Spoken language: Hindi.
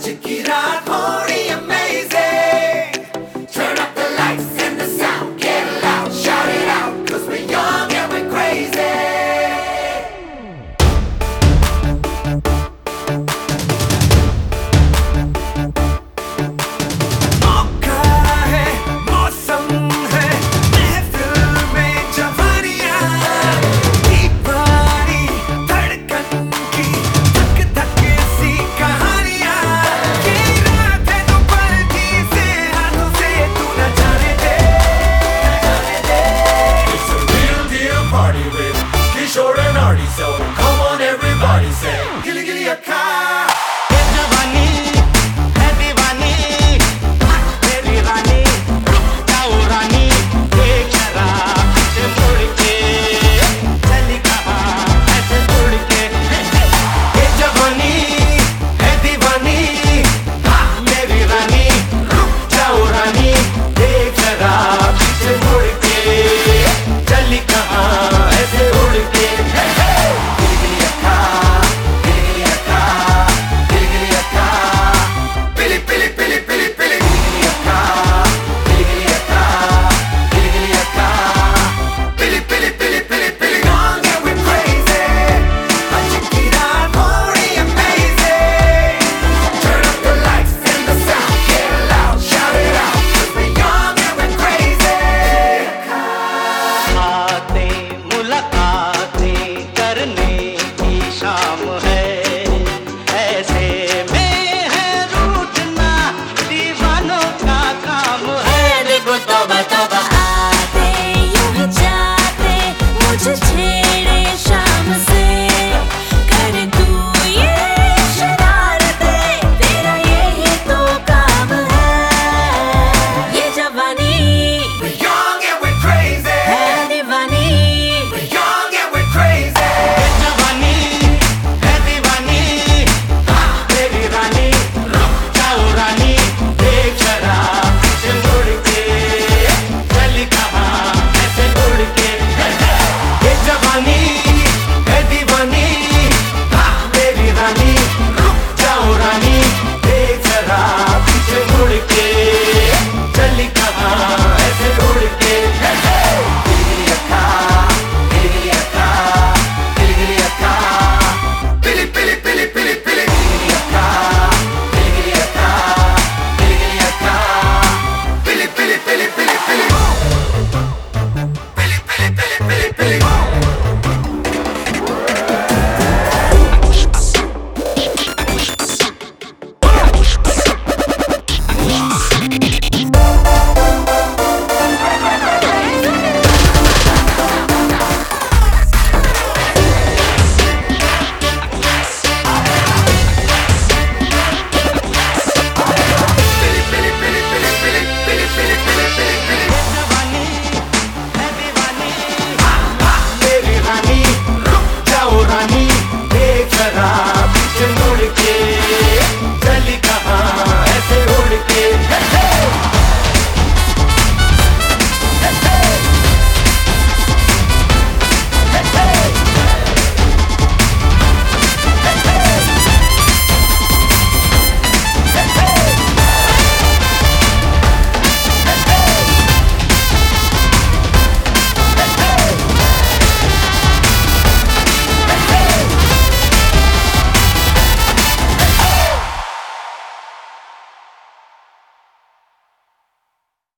की रात थोड़ी amazing. Turn up the lights and the sound, get loud, shout it out, 'cause we're young and we're crazy. मौका है, मौसम है, महफिल में जवानियां, दीवानी धड़कन की धक धक सी कहानियां, ये रात है तो पलटी से हाथों से तू न जाने दे, न जाने दे. It's a real deal party with Kishore and Artie, so come on everybody say Gilly Gilly Akka.